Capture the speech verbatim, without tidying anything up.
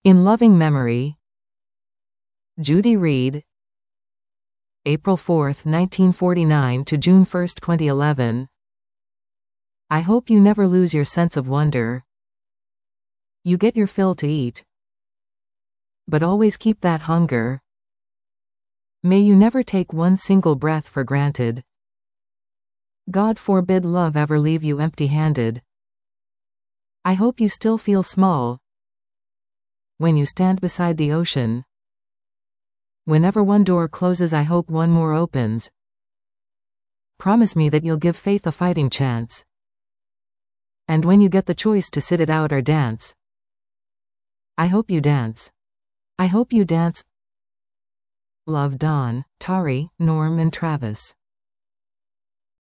In loving memory, Judy Reed. April fourth, nineteen forty-nine to June first, twenty eleven. I hope you never lose your sense of wonder. You get your fill to eat, but always keep that hunger. May you never take one single breath for granted. God forbid love ever leave you empty-handed. I hope you still feel small when you stand beside the ocean. Whenever one door closes, I hope one more opens. Promise me that you'll give faith a fighting chance. And when you get the choice to sit it out or dance, I hope you dance. I hope you dance. Love, Don, Tari, Norm and Travis.